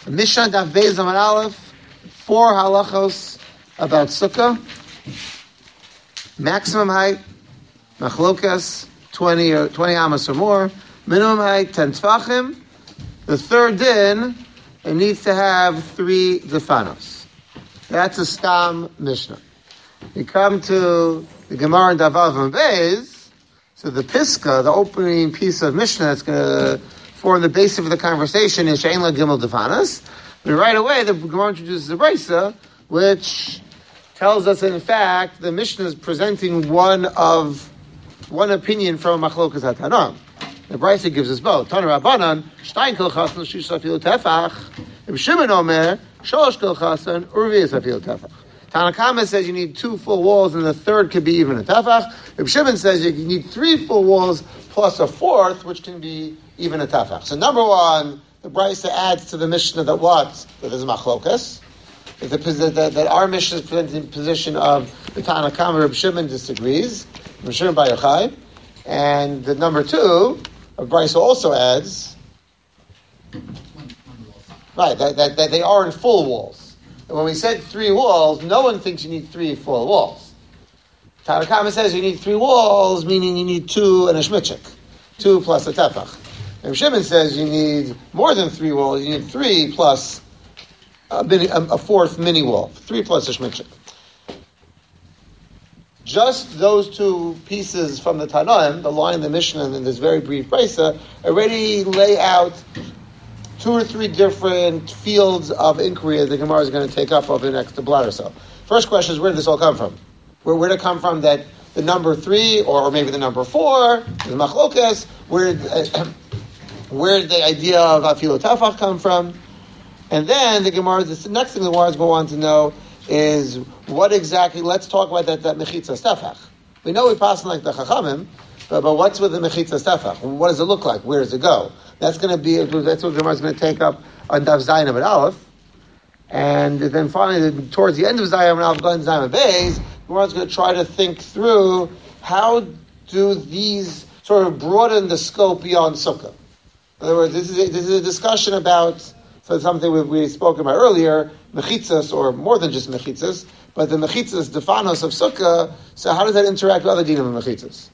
Mishnah Daf Beis Amud Aleph, 4 halachos about sukkah. Maximum height, machlokas, 20 amos or more. Minimum height, 10 tfachim. The third din, it needs to have 3 defanos. That's a stam Mishnah. You come to the Gemara in Daf Vav Beis, so the Piska, the opening piece of Mishnah that's going to form the basis of the conversation is She'en La Gimel Defanas. But right away, the Gemara introduces the Brisa, which tells us, in fact, the Mishnah is presenting one opinion from Machlokas HaTanan. The Brisa gives us both. Tana Rabbanan, Shtein Kol Chasan, Shish Afil Tefach. Reb Shimon Omer, Shalosh Kol Chasan, Urvius Afil Tefach. Tanna Kama says you need 2 full walls, and the third could be even a tefach. Reb Shimon says you need 3 full walls plus a 4th, which can be even a tefach. So number one, the Brisa adds to the Mishnah that what? That there's machlokas. That our Mishnah is presenting the position of the Tanna Kama. Reb Shimon disagrees. Reb Shimon Bar Yochai. And the number 2, the Brisa also adds, right, that they are in full walls. And when we said 3 walls, no one thinks you need 3 full walls. Tanna Kama says you need 3 walls, meaning you need 2 and a shmitchik. 2 plus a tefach. And Shimon says you need more than 3 walls, you need 3 plus a 4th mini wall. 3 plus a shmitchik. Just those 2 pieces from the Tanaim, the line in the Mishnah and this very brief Brisa, already lay out 2 or 3 different fields of inquiry that the Gemara is going to take up over the next block or so. First question is, where did this all come from? Where did it come from that the number 3, or maybe the number 4, the machlokas, where did the idea of Afilo Tafach come from? And then the next thing the Gemara is going to want to know is what exactly, let's talk about that Mechitza Tafach. We know we pass like the Chachamim, but what's with the Mechitza Tefach? What does it look like? Where does it go? That's what the Gemara is going to take up on Daf Zayin Amud Aleph. And then finally, towards the end of Zayin Amud Aleph, going to Zayin Amud Beis, the Gemara is going to try to think through how do these sort of broaden the scope beyond Sukkah. In other words, this is a discussion about something we spoke about earlier, Mechitzas, or more than just Mechitzas, but the Mechitzas, Defanos of Sukkah, so how does that interact with other dinim of Mechitzas?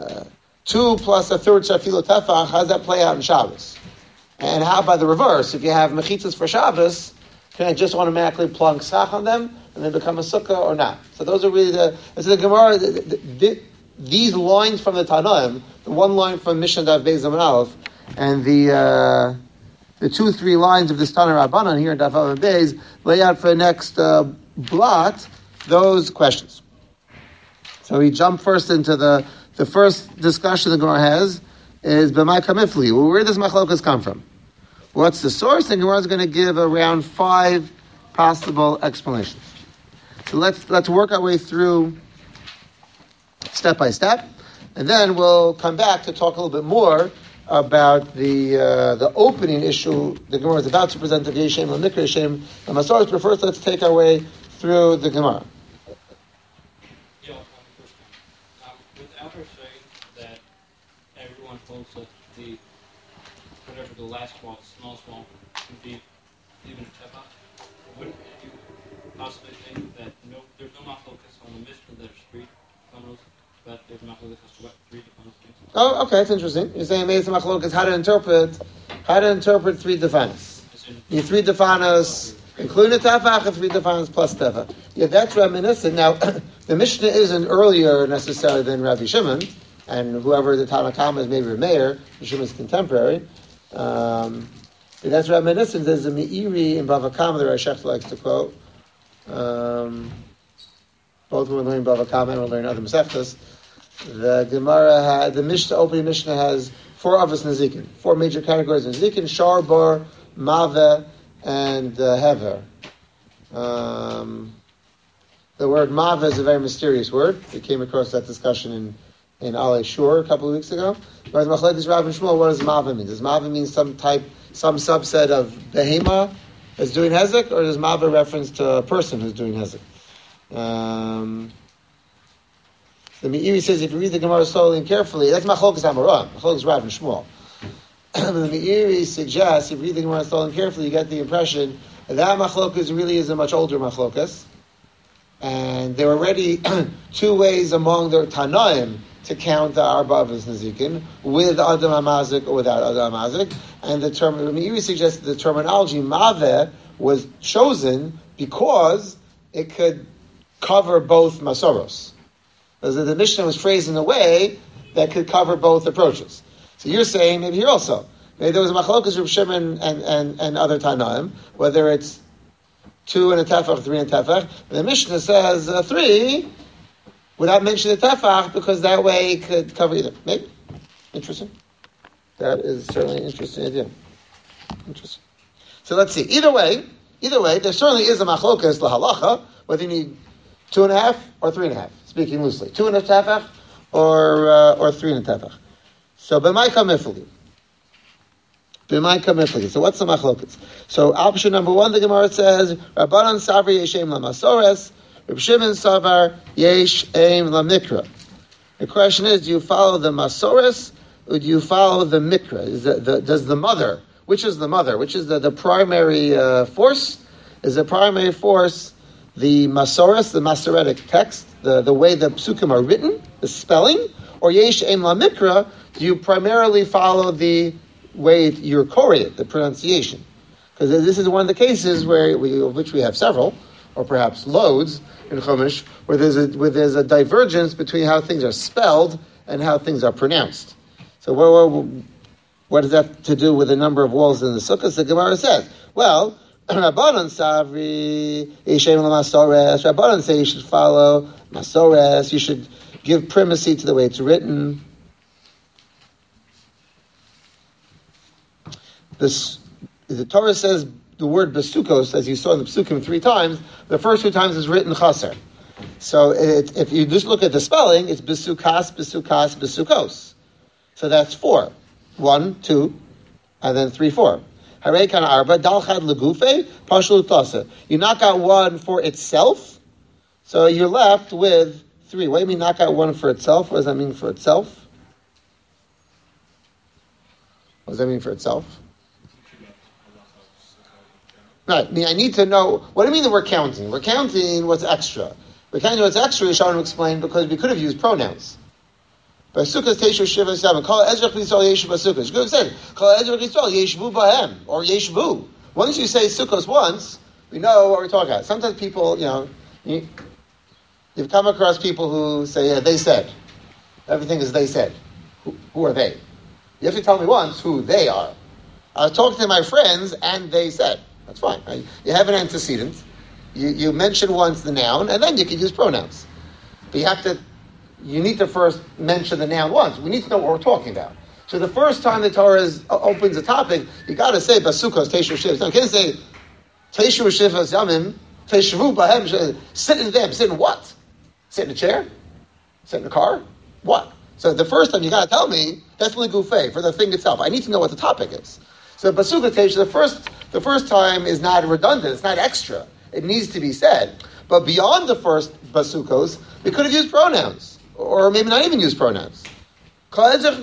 2 plus a 3rd Shafilo Tefach, how does that play out in Shabbos? And how about the reverse? If you have Mechitzas for Shabbos, can I just automatically plunk Sach on them and then become a Sukkah or not? So those are really the Gemara, these lines from the Tanaim, the one line from Mishnah Daf Beis Amud Aleph, and the 2-3 lines of this Tana Rabbanan here in Daf Vav Beis lay out for the next blot those questions. So we jump first into the first discussion the Gemara has is B'mai Kamifli. Well, where does Machlokas come from? What's the source? And Gemara is going to give around 5 possible explanations. So let's work our way through step by step, and then we'll come back to talk a little bit more about the opening issue the Gemara is about to present to Yeshem and Mikra Yeshem and Masoros. But first, let's take our way through the Gemara. Without her saying that everyone holds that whatever the last wall, the smallest wall, would be even a tefach, wouldn't you possibly think that there's no machlokas on the Mishnah that are street funnels, but there's machlokas as to what 3 funnels means? Oh, okay, that's interesting. You're saying Meis Machlokas how to interpret 3 defanos. You 3 defanos, including a tefach, and 3 defanos plus tefach. Yeah, that's reminiscent. Now, the Mishnah isn't earlier necessarily than Rabbi Shimon, and whoever the Tanna Kama is, maybe Meir, Shimon's contemporary. That's reminiscent. There's a Meiri in Bava Kama that Rav Shechter likes to quote. Both when we're learning Bava Kama and we're learning other Masechtas. The Gemara opening Mishnah has 4 Avos Nezikin, 4 major categories of Nezikin: Shar, Bar, Maveh, and Hever. The word Maveh is a very mysterious word. We came across that discussion in Alei Shur a couple of weeks ago. Whereas Machlekes Rav and Shmuel, what does Maveh mean? Does Maveh mean some subset of Behema that's doing Hezek, or does Maveh reference to a person who's doing Hezek? The Meiri says if you read the Gemara slowly and carefully, that's Machlokes Amoram, Machlokes Rav and Shmuel. the Meiri suggests, if you read the Gemara Stolen carefully, you get the impression that machlokas really is a much older machlokas. And there are already two ways among their Tanaim to count the Arba Avos Nezikin, with Adam HaMazik or without Adam HaMazik. And the Meiri suggests the terminology Maveh was chosen because it could cover both Masoros. Because the Mishnah was phrased in a way that could cover both approaches. So you're saying maybe here also, maybe there was a machlokas Reb Shimon and other Tanaim, whether it's 2 and a tefach, 3 and a tefach. The Mishnah says 3 without mentioning the tefach because that way it could cover either. Maybe. Interesting. That is certainly an interesting idea. Interesting. So let's see. Either way, there certainly is a machlokas lahalacha, whether you need 2.5 or 3.5, speaking loosely. 2 and a tefach or 3 and a tefach. So, b'maika mifli. So, what's the machlokas? So, option number 1, the Gemara says, Rabbanan Savri Yeshem Lamasores, Reb Shimon Savar Yesh Aim Lamikra. The question is, do you follow the Masores or do you follow the Mikra? Does the mother, which is the mother? Which is the primary force? Is the primary force the Masores, the Masoretic text, the way the psukim are written, the spelling? Or Yesh Aim Lamikra, do you primarily follow the way you're Korean, the pronunciation? Because this is one of the cases of which we have several, or perhaps loads in Chumash, where there's a divergence between how things are spelled and how things are pronounced. So what does that have to do with the number of walls in the Sukkah? The Gemara says, well, Rabbanan Savri Yeshem Masores. Rabbanan say you should follow Masores. You should give primacy to the way it's written. The Torah says the word besukos, as you saw in the psukim 3 times. The first 2 times is written chaser. So if you just look at the spelling, it's besukas, besukas, besukos. So that's 4. 1, 2, and then 3, 4. Harei kana arba dalchad legufe pashlu tasa. You knock out 1 for itself, so you're left with 3. What do you mean knock out 1 for itself? What does that mean for itself? What does that mean for itself? Right. I need to know, what do you mean that we're counting? We're counting what's extra. We're counting what's extra, Yisharim explained, because we could have used pronouns. Basukas Teishu Shiva 7. Call Ezra Yisrael Yeshu Basukas. You could have said, call Ezra Yisrael Yeshvu Bahem, or Yeshvu. Once you say Sukkos once, we know what we're talking about. Sometimes people, you've come across people who say, yeah, they said. Everything is they said. Who are they? You have to tell me once who they are. I was talking to my friends, and they said. That's fine. Right? You have an antecedent. You mention once the noun, and then you can use pronouns. But you need to first mention the noun once. We need to know what we're talking about. So the first time the Torah opens a topic, you got to say Basukos Teishu Shivas. You can't say Teishu Shivas Yamim Teishvu Bahem. Sit in them. Sit in what? Sit in a chair? Sit in a car? What? So the first time you got to tell me that's legufei for the thing itself. I need to know what the topic is. So Basukos Teishu, the first time is not redundant. It's not extra. It needs to be said. But beyond the first Basukos, we could have used pronouns. Or maybe not even use pronouns. I understand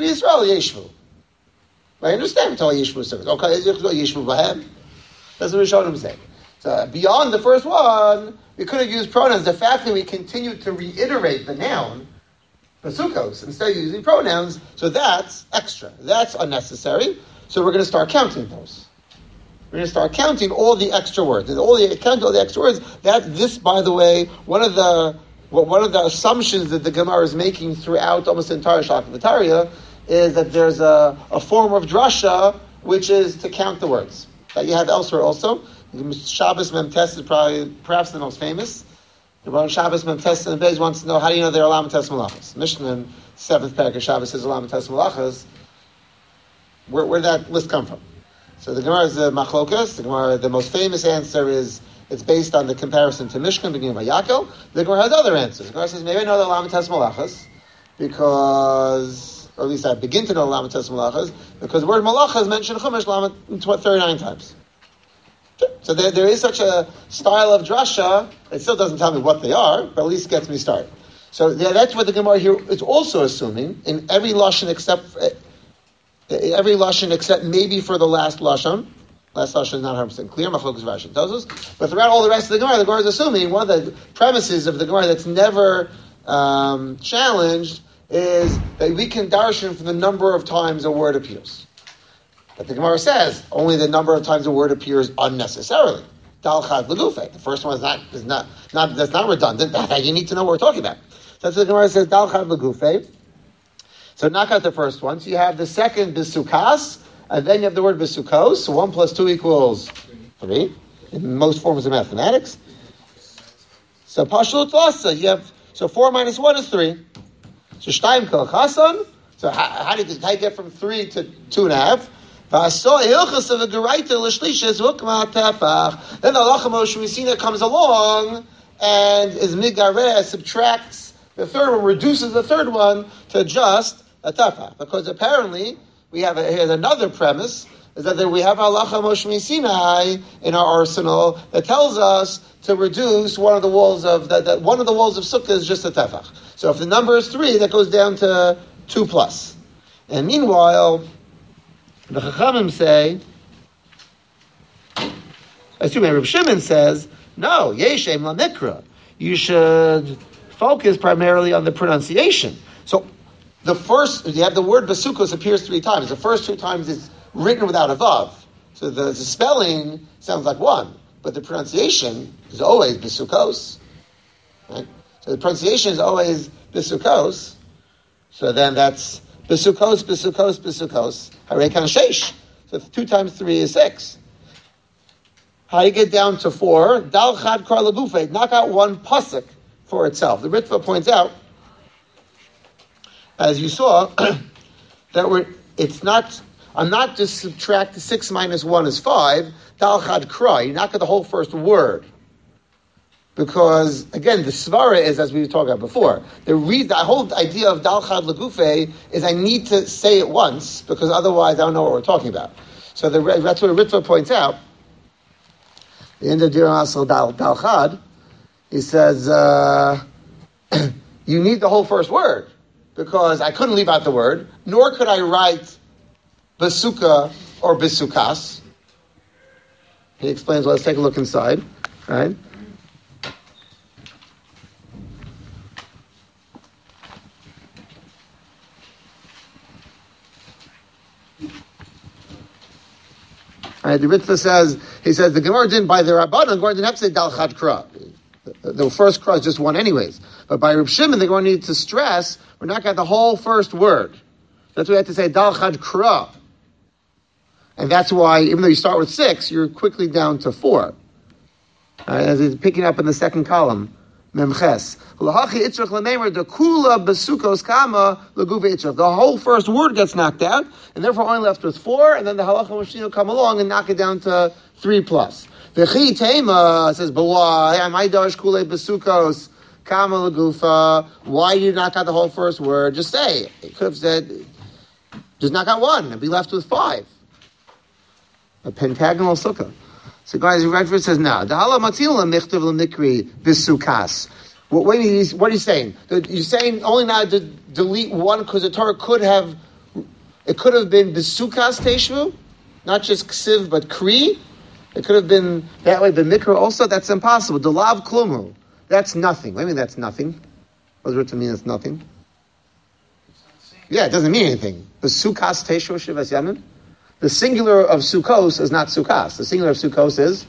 until Yeshvu service. Yeshvu Bahem. That's what Rishonim say. So beyond the first one, we could have used pronouns. The fact that we continue to reiterate the noun, Basukos, instead of using pronouns, so that's extra. That's unnecessary. So we're going to start counting those. We're going to start counting all the extra words. And all the extra words. This, by the way, one of the assumptions that the Gemara is making throughout almost the entire Shakavataria is that there's a form of drasha which is to count the words that you have elsewhere also. Shabbos Memtes is perhaps the most famous. The one Shabbos Memtes and Beis wants to know, how do you know they're Olam Tes Malachas? Mishnah in 7th parak of Shabbos says Olam Tes Malachas. Where did that list come from? So the Gemara is the Machlokas. The most famous answer is it's based on the comparison to Mishkan, beginning by Yaakov. The Gemara has other answers. The Gemara says, maybe I know the Olam Tes Malachas because, or at least I begin to know Olam Tes Malachas because the word Malacha is mentioned in Chumash 39 times. So there is such a style of drasha. It still doesn't tell me what they are, but at least gets me started. So that's what the Gemara here is also assuming in every lashon except Every lashon except maybe for the last lashon. Last lashon is not 100% clear. Machlokas Rashi tells us, but throughout all the rest of the Gemara is assuming one of the premises of the Gemara that's never challenged is that we can darshan from the number of times a word appears. But the Gemara says only the number of times a word appears unnecessarily. Dal chad legufe. The first one is not that's not redundant. You need to know what we're talking about. So that's what the Gemara says. Dal chad legufe. So knock out the first one. So you have the second bisukas, and then you have the word bisukos. So 1 + 2 = 3 in most forms of mathematics. So pashlut lasa. You have 4 - 1 is 3. So shtayim kol chasan. So how do you get from 3 to 2.5? Then the halacha Moshe Messina comes along and is migareh, subtracts the third one, reduces the third one to just a tafach. Because apparently we have here's another premise is that we have halacha Moshe Messina in our arsenal that tells us to reduce one of the walls of that one of the walls of sukkah is just a tefach. So if the number is 3, that goes down to 2+. And meanwhile, the Chachamim say, Reb Shimon says, no, Yeshem LaMikra. You should focus primarily on the pronunciation. So the first, you have the word basukos appears 3 times. The first 2 times it's written without a vav. So the spelling sounds like 1, but the pronunciation is always basukos. Right? So the pronunciation is always bisukos. So then that's bisukos, bisukos, bisukos. Harekan sheish. So 2 times 3 is 6. How do you get down to 4? Dal chad kar lagufe. Knock out 1 pasuk for itself. The Ritva points out, as you saw, that I'm not just subtract 6 - 1 is 5. Dal chad kra. You knock out the whole first word. Because, again, the svara is, as we were talking about before, the whole idea of dal chad lagufe is I need to say it once, because otherwise I don't know what we're talking about. So that's what Ritva points out. The end of Dir Asal dal chad, he says, you need the whole first word, because I couldn't leave out the word, nor could I write basuka or bisukas. He explains, let's take a look inside, right? Right, the Ritva says, the Gemara didn't, by the Rabbanan, the Gemara didn't have to say Dal Chad Kra. The first Kra is just 1 anyways. But by Reb Shimon, the Gemara needed to stress, we're not got the whole first word. That's why we have to say Dal Chad Kra. And that's why, even though you start with 6, you're quickly down to 4. As it's picking up in the second column. Memches. The whole first word gets knocked out, and therefore only left with 4, and then the halacha mashina come along and knock it down to 3+. V'chi tema says, but why? Amai dash kule besukos kama lagufa. Why did you knock out the whole first word? Just say. It could have said, just knock out 1 and be left with 5. A pentagonal sukkah. So guys, Redford says, no. Dahala matzila michtav l'mikri bisukas. What are you saying? You're saying only now to delete 1 because the Torah could have been bisukas teshvu, not just ksiv but kri. It could have been that way. The mikra also, that's impossible. Delav klumu. That's nothing. What do you mean that's nothing? What does it mean it's nothing? Yeah, it doesn't mean anything. Bisukas teshvu shivas yamin. The singular of sukkos is not sukkas. The singular of sukkos is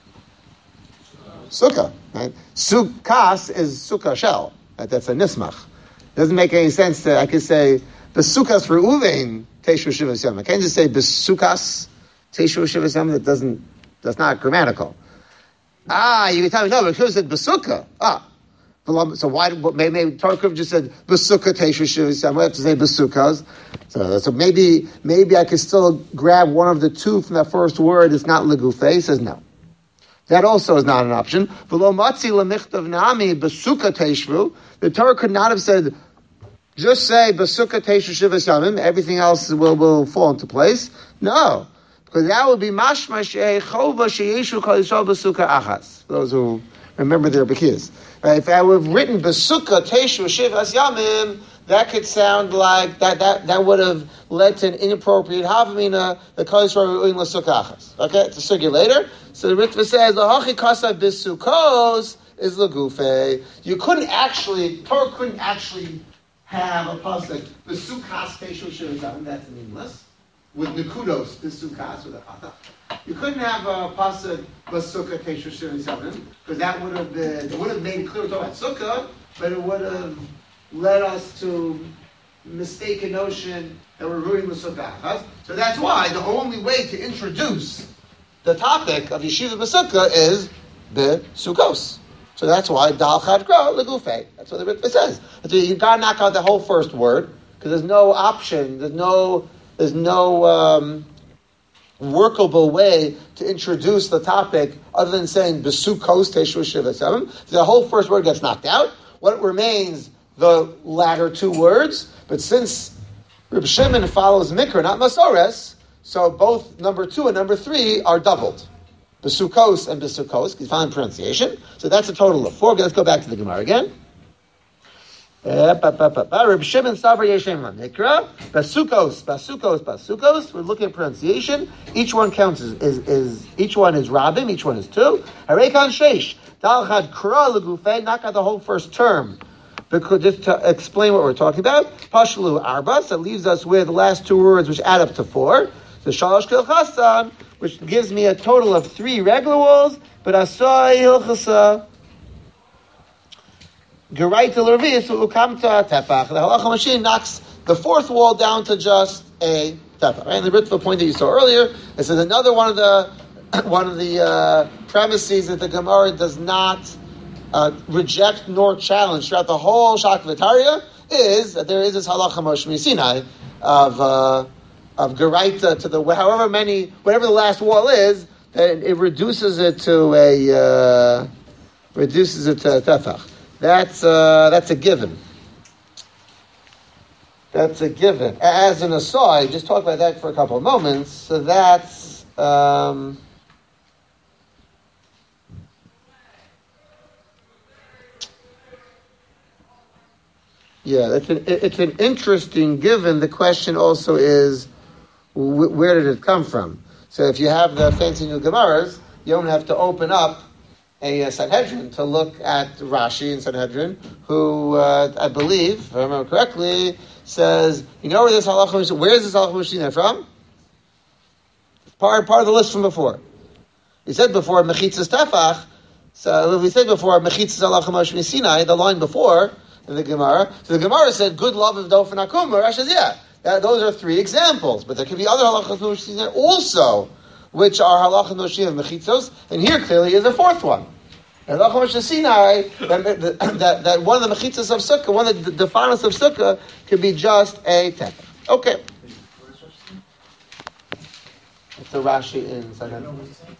sukkah. Right? Sukkas is sukkah shell. Right? That's a nismach. It doesn't make any sense that I could say besukkas for uvein teshu shivas yom. I can't just say besukkas teshu shivas yom. That's not grammatical. You can tell me no, because it said besukah. So why? Maybe Torah could have just said besukah teshu shivas yom. We have to say besukkas. So maybe I could still grab one of the 2 from that first word. It's not legufe. He says no. That also is not an option. The Torah could not have said, just say basukah teishu shivas yamim. Everything else will fall into place. No, because that would be mashma she'echova she'yeshu kol yisrael basukah achas. For those who remember their bekiyas. Right? If I would have written basukah teishu shivas yamim, that could sound like that would have led to an inappropriate havamina, the kodesh in l'sukachas. Okay, it's a sugi later. So the Ritva says, "Lahachi kasav bisukos is lagufe." Torah couldn't actually have a pasuk b'sukas teishu shirazam. That's meaningless. With nekudos b'sukas with a chata. You couldn't have a pasuk b'sukkah teishu shirazam because that would have made it clear to talk about sukkah, but it would have led us to mistake a notion that we're ruining the sukkah. So that's why the only way to introduce the topic of yeshiva b'sukkah is b'sukkos. So that's why dal chad kro legufei. That's what the Ritva says. So you got to knock out the whole first word because there's no option. There's no workable way to introduce the topic other than saying b'sukkos teishu shiva seven. So the whole first word gets knocked out. What remains? The latter two words. But since Reb Shimon follows Mikra, not Masores, so both number 2 and number 3 are doubled. Besukos and Besukos, you find pronunciation. So that's a total of 4. Let's go back to the Gemara again. Reb Shimon Savar Yeshem Mikra, Besukos. We're looking at pronunciation. Each one counts is each one is Rabim, each one is 2. Harekan Sheish, Dal Chad Kra Legufei, knock out the whole first term. Because just to explain what we're talking about, Pashlu Arba, so it leaves us with the last 2 words which add up to 4. The Shalosh Kil Chassan, which gives me a total of 3 regular walls, but Asai Hilchasa Geraita Lervis Ukamta Tefach. The Halacha machine knocks the 4th wall down to just a tefach. Right? And the Ritva point that you saw earlier, this is another one of the premises that the Gemara does not reject nor challenge throughout the whole Shakvataria is that there is this halacha Moshe Sinai of Geraita to the whatever the last wall is, that it reduces it to a tefach. That's a given. That's a given. As an aside, just talk about that for a couple of moments. So that's. Yeah, it's an interesting given. The question also is, where did it come from? So if you have the fancy new Gemaras, you don't have to open up a Sanhedrin to look at Rashi in Sanhedrin, who I believe, if I remember correctly, says, where is this halacha mishina from? Part of the list from before. We said before mechitzas tefach. So we said before mechitzas halacha Moshe Sinai, the line before. In the Gemara. So the Gemara said, good love of Dofen Akumar. I said, yeah, those are 3 examples. But there could be other halachas Moshe also, which are halachas Moshe of Mechitzos, and here clearly is a 4th one. Halachas Moshe Sinai, that one of the Mechitzos of Sukkah, one of the definas of Sukkah, could be just a tefach. Okay. It's a Rashi in Sanhedrin.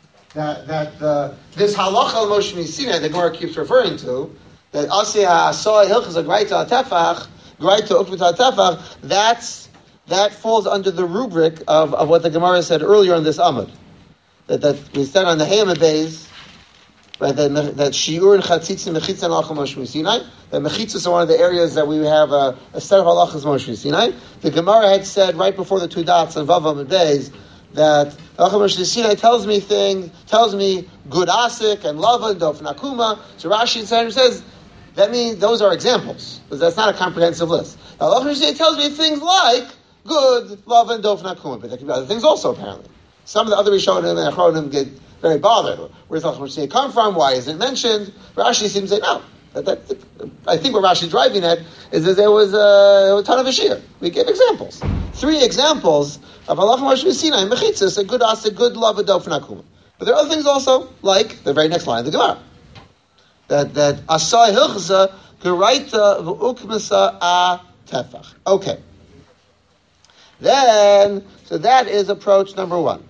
This halacha Moshe Sinai, the Gemara keeps referring to, that Asya Asai Hilchas Graita Tefach, Graita Ukmita Tefach, that falls under the rubric of what the Gemara said earlier on this Amud. That we said on the Hayam Beis, right, that Shiur and Chatzitz and Mechitz and Halachas Moshe Sinai, that Mechitzos are one of the areas that we have a set of Halachas Moshe Sinai. The Gemara had said right before the 2 dots on Vav Amud Beis that Halachas Moshe Sinai tells me good asik and lava and dofen akuma. So Rashi says, that means those are examples, because that's not a comprehensive list. Now, Allah tells me things like good, love, and dofen akuma, but there could be other things also, apparently. Some of the other Rishonim and Achronim get very bothered. Where does Allah come from? Why isn't it mentioned? Rashi seems to say, no. I think what Rashi's driving at is that there was a ton of Ashir. We give examples. 3 examples of Allah Moshe Sinai and Mechitzas, a good asik, good love, and dofen akuma. But there are other things also, like the very next line of the Gemara. That asai hilchasa geraita v'ukmasa a tefach. Okay. Then, so that is approach number 1.